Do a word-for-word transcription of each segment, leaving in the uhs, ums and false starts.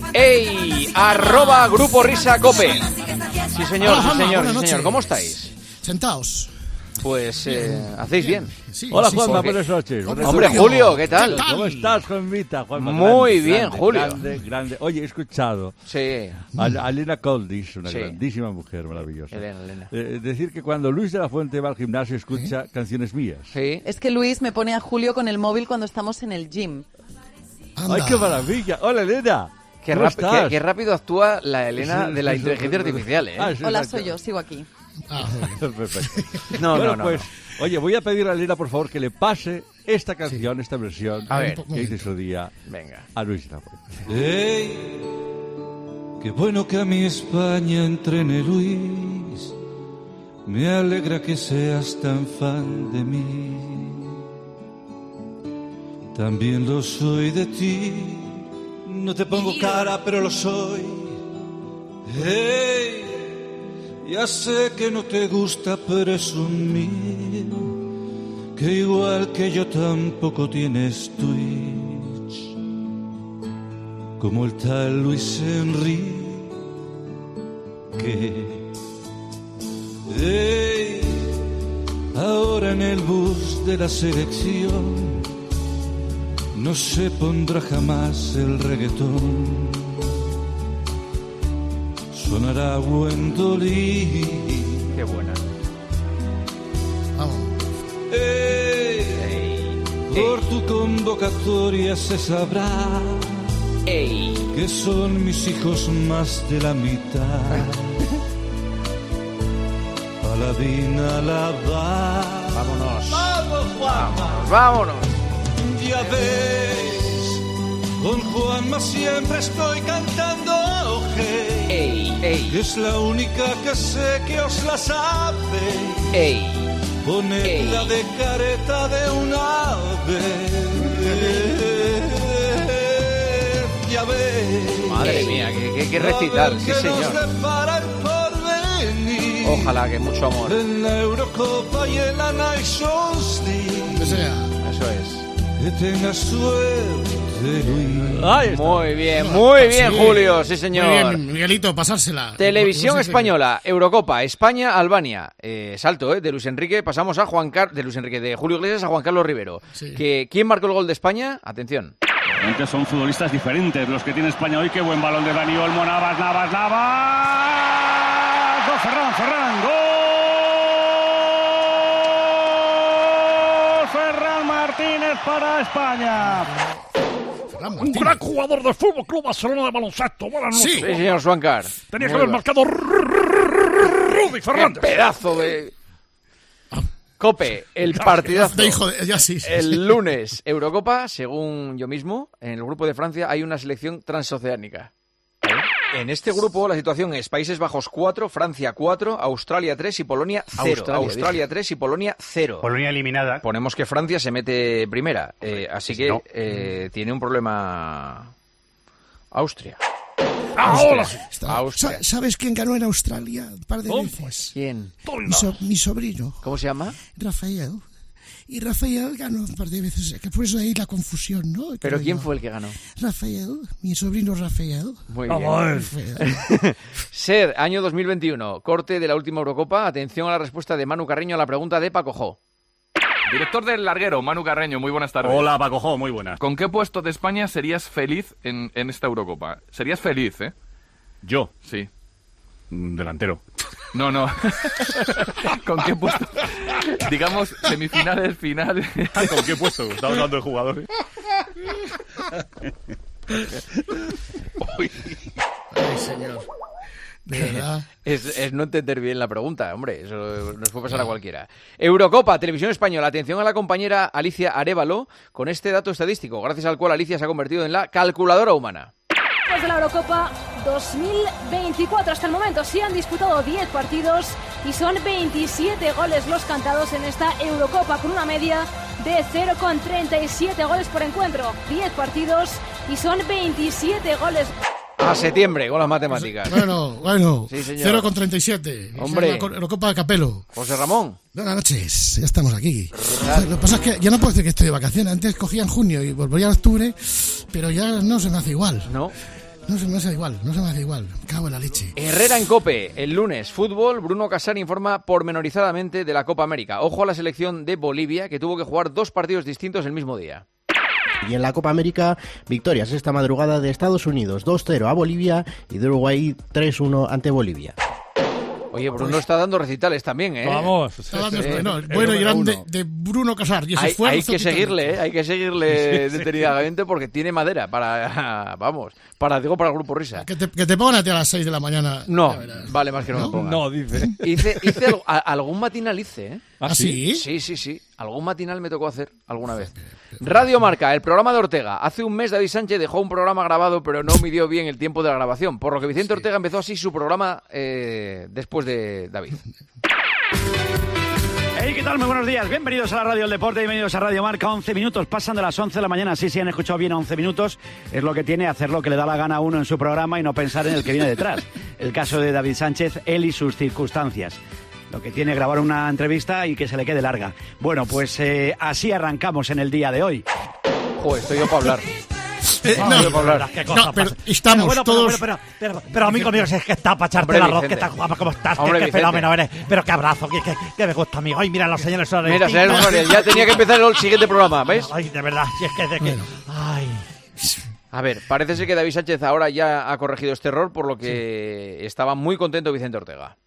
¡Ey! Arroba Grupo Risa Cope. Sí, señor, Hola, sí, Juanma, señor, buenas sí, señor. noches. ¿Cómo estáis? Sentaos. Pues eh, hacéis bien. Sí, Hola, sí, Juanma, sí. buenas noches. Buenas Hombre, noches. Julio, ¿qué tal? ¿Qué tal? ¿Cómo estás, Juanmita? Juanma, Muy grande, bien, grande, Julio. Grande, grande. Oye, he escuchado Sí. a, a Elena Coldis, una Sí. grandísima mujer maravillosa. Elena, Elena. Eh, decir que cuando Luis de la Fuente va al gimnasio escucha canciones mías. Sí. Es que Luis me pone a Julio con el móvil cuando estamos en el gym. Anda. ¡Ay, qué maravilla! ¡Hola, Elena! Qué, ¿Cómo rap- estás? qué- qué rápido actúa la Elena Sí, de la sí, inteligencia sí, sí. artificial, ¿eh? Ah, sí, Hola, exacto. soy yo, sigo aquí. Ah, muy bien. Perfecto. No, Bueno, no, no, pues, no. oye, voy a pedir a Elena, por favor, que le pase esta canción, esta versión A ver. que hice su día Venga. a Luis de la Fuente. ¡Ey! Qué bueno que a mi España entrene Luis. Me alegra que seas tan fan de mí. También lo soy de ti. No te pongo cara, pero lo soy. ¡Hey! Ya sé que no te gusta presumir, que igual que yo tampoco tienes Twitch, como el tal Luis Enrique. ¡Hey! Ahora en el bus de la selección no se pondrá jamás el reggaetón. Sonará Gwendolyn. Qué buena. Vamos. Ey, por tu convocatoria se sabrá ¡Ey! que son mis hijos más de la mitad. Paladín Alabá. Vámonos. ¡Vamos, Juanma! Vámonos. Ya ves, con Juanma siempre estoy cantando hey, ¡Ey! ¡Ey! que es la única que sé que os la sabe. ¡Ey! Ponedla Ey. de careta de un ave. Ya ves. Madre mía, qué, qué, qué recital, sí, A ver qué señor. nos depara el porvenir. Ojalá que mucho amor. En la Eurocopa y en la Nations League. Que sea. Eso es. Que tengas suerte, Luis. Ahí está. Muy bien, muy bien, Sí. Julio, sí, señor. Muy bien, Miguelito, pasársela. Televisión No sé qué- Española, Eurocopa, España, Albania. Eh, salto, ¿eh? De Luis Enrique pasamos a Juan Carlos, de Luis Enrique, de Julio Iglesias a Juan Carlos Rivero. Sí. Que, ¿quién marcó el gol de España? Atención. Realmente son futbolistas diferentes los que tiene España hoy. Qué buen balón de Dani Olmo. Navas, Navas, Navas. Gol, Ferran, Ferran. Gol. Ferran Martínez para España. Ferran Un Martínez. gran jugador del Fútbol Club Barcelona de baloncesto. Buenas noches. Sí. Sí, señor Suancar. Tenía que Muy haber bien. marcado Rudy ¡Qué Fernández. pedazo de... Cope, el partidazo. De hijo de... Ya sí. sí, sí. El lunes, Eurocopa, según yo mismo, en el grupo de Francia hay una selección transoceánica. En este grupo la situación es Países Bajos cuatro, Francia cuatro, Australia tres y Polonia cero. Australia, Australia tres y Polonia cero. Polonia eliminada. Ponemos que Francia se mete primera, eh, así que no. eh, tiene un problema Austria. Ahora sí. Está- Austria. Sa- ¿Sabes quién ganó en Australia un par de ¿Cómo? veces? ¿Quién? Mi, so- mi sobrino, ¿Cómo se llama? Rafael. Y Rafael ganó un par de veces, que por eso ahí la confusión, ¿no? ¿Pero Creo quién yo. fue el que ganó? Rafael, mi sobrino Rafael. Muy bien. Vamos. Rafael. Ser, año dos mil veintiuno, corte de la última Eurocopa. Atención a la respuesta de Manu Carreño a la pregunta de Paco Jo. Director del Larguero, Manu Carreño, muy buenas tardes. Hola, Paco Jo, muy buena. ¿Con qué puesto de España serías feliz en, en esta Eurocopa? Serías feliz, ¿eh? Yo, Sí. mm, delantero. No, no. ¿Con qué puesto? Digamos, semifinales, finales. ¿Con qué puesto? Estaba hablando de jugadores. Ay, señor. De verdad. Es, es no entender bien la pregunta, hombre, eso nos puede pasar a cualquiera. Eurocopa, Televisión Española, atención a la compañera Alicia Arévalo con este dato estadístico, gracias al cual Alicia se ha convertido en la calculadora humana. Después de la Eurocopa dos mil veinticuatro hasta el momento se han disputado diez partidos y son veintisiete goles los cantados en esta Eurocopa con una media de cero coma treinta y siete goles por encuentro. diez partidos y son veintisiete goles. A septiembre, con las matemáticas. Bueno, bueno. Sí, señor. cero coma treinta y siete. Hombre. La Eurocopa de Capelo. José Ramón. Buenas noches, ya estamos aquí. Lo que pasa es que ya no puedo decir que estoy de vacaciones. Antes cogía en junio y volvería en octubre, pero ya no se me hace igual. ¿No? No se me hace igual, no se me hace igual. Me cago en la leche. Herrera en COPE. El lunes, fútbol. Bruno Casar informa pormenorizadamente de la Copa América. Ojo a la selección de Bolivia, que tuvo que jugar dos partidos distintos el mismo día. Y en la Copa América, victorias esta madrugada de Estados Unidos, dos cero a Bolivia y de Uruguay tres uno ante Bolivia. Oye, Bruno pues, está dando recitales también, ¿eh? Vamos. Está dando sí, bueno, bueno y grande de Bruno Casar. Y ese hay, hay que seguirle, ¿eh? Hay que seguirle sí, detenidamente sí. porque tiene madera para, vamos, para digo para el Grupo Risa. Que te, que te pongan a ti a las seis de la mañana. No, vale más que no, no me pongan. No, dice. Hice, hice algo, a, algún matinal hice, ¿eh? ¿Ah, sí? Sí, sí, sí. Algún matinal me tocó hacer alguna vez. Radio Marca, el programa de Ortega. Hace un mes David Sánchez dejó un programa grabado, pero no midió bien el tiempo de la grabación, por lo que Vicente sí. Ortega empezó así su programa eh, después de David. Hey, ¿qué tal? Muy buenos días. Bienvenidos a la Radio del Deporte, bienvenidos a Radio Marca. once minutos, pasan de las once de la mañana. Sí, sí, han escuchado bien, once minutos. Es lo que tiene hacer lo que le da la gana a uno en su programa y no pensar en el que viene detrás. El caso de David Sánchez, él y sus circunstancias. Lo que tiene grabar una entrevista y que se le quede larga. Bueno, pues eh, así arrancamos en el día de hoy. Joder, estoy yo para hablar. Eh, no, no, hablar. no, pero estamos pero bueno, todos... Pero, pero, pero, pero amigo mío, si es que está para echarte la roca, que está guapa, ¿cómo estás? Hombre, qué, qué fenómeno eres. Pero qué abrazo, qué, qué, qué me gusta, amigo. Ay, mira, los señores son... Mira, señores Suárez, ya tenía que empezar el siguiente programa, ¿ves? Ay, de verdad, si es que... De que bueno. Ay... A ver, parece ser que David Sánchez ahora ya ha corregido este error, por lo que sí. estaba muy contento Vicente Ortega.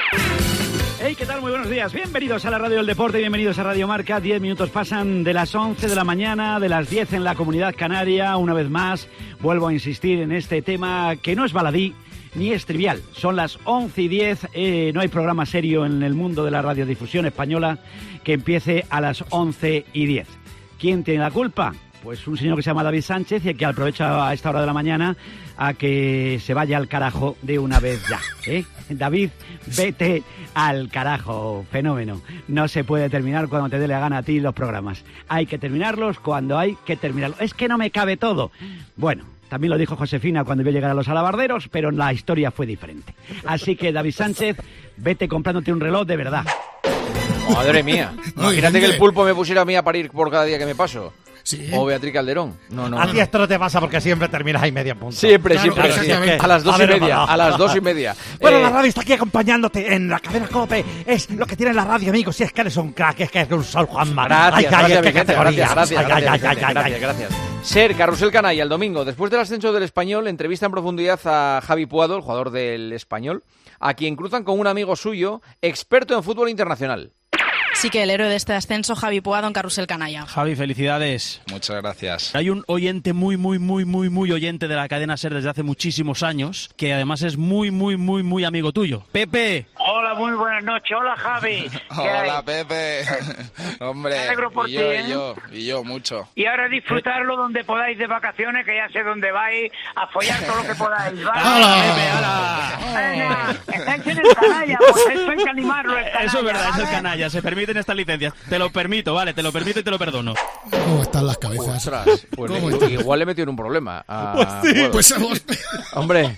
Hey, ¿qué tal? Muy buenos días. Bienvenidos a la Radio del Deporte, bienvenidos a Radio Marca. Diez minutos pasan de las once de la mañana, de las diez en la Comunidad Canaria. Una vez más, vuelvo a insistir en este tema que no es baladí ni es trivial. Son las once y diez, eh, no hay programa serio en el mundo de la radiodifusión española que empiece a las once y diez. ¿Quién tiene la culpa? Pues un señor que se llama David Sánchez y que aprovecha a esta hora de la mañana a que se vaya al carajo de una vez ya, ¿eh? David, vete al carajo, fenómeno. No se puede terminar cuando te dé la gana a ti los programas. Hay que terminarlos cuando hay que terminarlos. Es que no me cabe todo. Bueno, también lo dijo Josefina cuando vio llegar a los alabarderos, pero la historia fue diferente. Así que, David Sánchez, vete comprándote un reloj de verdad. Madre mía. Imagínate que el pulpo me pusiera a mí a parir por cada día que me paso. Sí. O Beatriz Calderón. No, no. A ti esto no te pasa porque siempre terminas ahí media punta. Siempre, claro, siempre. Claro, sí, es que a las dos a y ver, media. No, no. A las dos y media. Bueno, eh... la radio está aquí acompañándote en la cadena COPE. Es lo que tiene la radio, amigo. Si es que eres un crack, es que eres un sol, Juanma. Gracias, ay, gracias, ay, Vicente, categoría. gracias, ay, gracias, ay, Vicente, ay, gracias, ay, gracias. Ser Carrusel Canalla el domingo. Después del ascenso del Español, entrevista en profundidad a Javi Puado, el jugador del Español, a quien cruzan con un amigo suyo, experto en fútbol internacional. Sí que el héroe de este ascenso, Javi Puado, en Carrusel Canalla. Javi, felicidades. Muchas gracias. Hay un oyente muy, muy, muy, muy, muy oyente de la cadena SER desde hace muchísimos años, que además es muy, muy, muy, muy amigo tuyo. ¡Pepe! Hola, muy buenas noches. Hola, Javi. Hola, hay? Pepe. Hombre, por y ti, yo, ¿eh? y yo, y yo, mucho. Y ahora disfrutarlo donde podáis de vacaciones, que ya sé dónde vais, a follar todo lo que podáis. ¿Vale? ¡Hala, Pepe, hala! Venga, estáis en el canalla, pues eso hay que animarlo. El canalla, eso es verdad, ¿vale? Es el canalla. Se permiten estas licencias. Te lo permito, vale, te lo permito y te lo perdono. ¿Cómo están las cabezas? Ostras, pues le, igual le metieron un problema. A, pues sí, pues hemos... Hombre.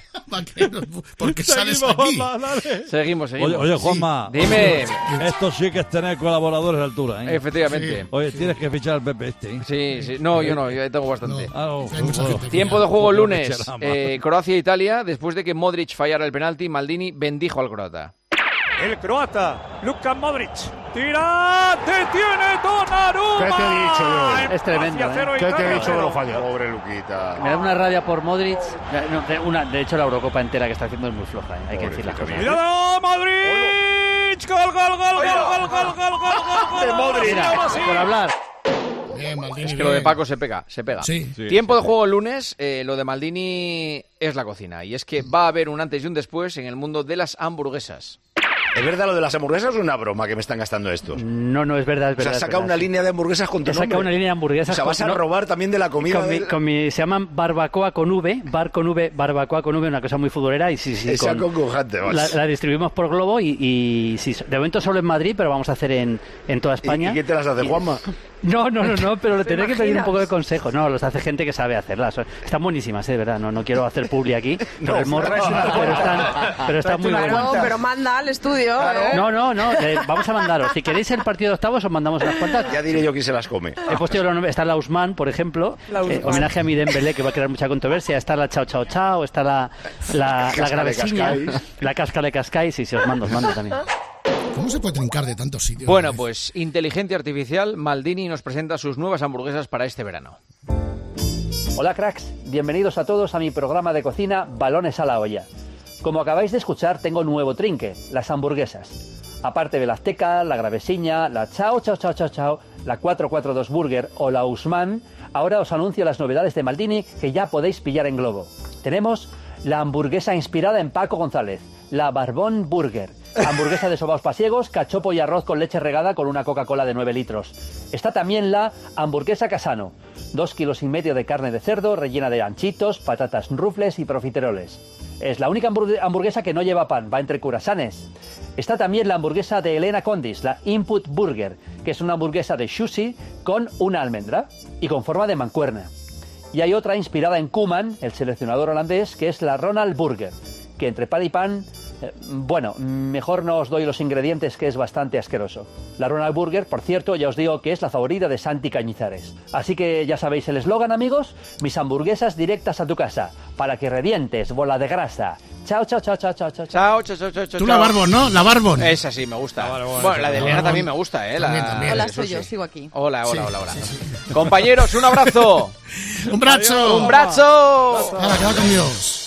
Porque sales aquí. Seguimos, seguimos. Oye, oye Juanma. Sí. Dime. Esto sí que es tener colaboradores de altura, ¿eh? Efectivamente. Sí. Oye, tienes que fichar al Pepe este, ¿eh? Sí, sí. No, yo no, yo tengo bastante. No. Ah, no. Bueno. Tiempo de juego lunes. Eh, Croacia-Italia. Después de que Modric fallara el penalti, Maldini bendijo al croata. El croata, Luka Modric. ¡Tira! ¡Detiene Donnarumma! ¿Qué te he dicho yo? Es tremendo, ¿eh? ¿Qué te he dicho que lo falla? Pobre Luquita. Me da una rabia por Modric. No, de, una, de hecho, la Eurocopa entera que está haciendo es muy floja, ¿eh? Hay que decir las cosas. ¡Cuidado, Modric! ¡Gol, gol, gol, gol, gol, gol, gol, gol, gol! De Modric, por hablar. Bien, Maldini, es que bien. lo de Paco se pega, se pega. Sí. Sí, Tiempo sí, de juego el lunes, eh, lo de Maldini es la cocina. Y es que va a haber un antes y un después en el mundo de las hamburguesas. ¿Es verdad lo de las hamburguesas o es una broma que me están gastando estos? No, no, es verdad, es verdad. O sea, has sacado una línea de hamburguesas con tu nombre. He sacado una línea de hamburguesas. O sea, vas a no, robar también de la comida. Con mi, del... con mi, se llaman barbacoa con V, bar con V, barbacoa con V, una cosa muy futbolera. Y sí, sí, Esa con, concojante, la, la distribuimos por globo y, y sí, de momento solo en Madrid, pero vamos a hacer en, en toda España. ¿Y, y qué te las hace, Juanma? No, no, no, no, pero le tendré que pedir un imaginas? poco de consejo. No, los hace gente que sabe hacerlas. Están buenísimas, ¿eh? ¿Verdad? No, no quiero hacer publi aquí. Pero, el morro, pero están, pero están muy Claro, buenas. pero manda al estudio. ¿eh? No, no, no, eh, vamos a mandaros. Si queréis el partido de octavos, os mandamos unas cuantas. Ya diré yo quién se las come. He puesto yo los nombres. Está la Usman, por ejemplo. La eh, Usman. homenaje a mi Dembélé, que va a crear mucha controversia. Está la Chao Chao Chao. Está la, la, la Casca de Gravesiña. Cascais. La Casca de Cascais. Sí, sí, os mando, os mando también. ¿Cómo se puede trincar de tantos sitios? Bueno, pues inteligencia artificial, Maldini nos presenta sus nuevas hamburguesas para este verano. Hola cracks, bienvenidos a todos a mi programa de cocina Balones a la olla. Como acabáis de escuchar, tengo nuevo trinque, las hamburguesas. Aparte de la Azteca, la Gravesiña, la Chao Chao Chao Chao Chao, la cuatro cuatro dos Burger o la Usman, ahora os anuncio las novedades de Maldini que ya podéis pillar en Globo. Tenemos la hamburguesa inspirada en Paco González, la Barbón Burger. Hamburguesa de sobaos pasiegos, cachopo y arroz con leche regada con una Coca-Cola de nueve litros. Está también la hamburguesa Casano. Dos kilos y medio de carne de cerdo rellena de anchitos, patatas rufles y profiteroles. Es la única hamburg- hamburguesa que no lleva pan, va entre curasanes. Está también la hamburguesa de Elena Condis, la Input Burger, que es una hamburguesa de sushi con una almendra y con forma de mancuerna. Y hay otra inspirada en Koeman, el seleccionador holandés, que es la Ronald Burger, que entre pan y pan... Bueno, mejor no os doy los ingredientes, que es bastante asqueroso. La Ronald Burger, por cierto, ya os digo que es la favorita de Santi Cañizares. Así que ya sabéis el eslogan, amigos. Mis hamburguesas directas a tu casa, para que revientes, bola de grasa. Chao, chao, chao, chao, chao, chao. Chao, chao, chao, chao. Tú la Barbón, ¿no? La Barbón. Esa sí, me gusta. Barbón, Bueno, la de la Elena Barbón. también me gusta, ¿eh? La... También, también. Hola, eso soy yo, sí. sigo aquí. Hola, hola, Sí, hola, hola. sí, sí. Compañeros, un abrazo. Un brazo. Un brazo. Hala, que va con Dios.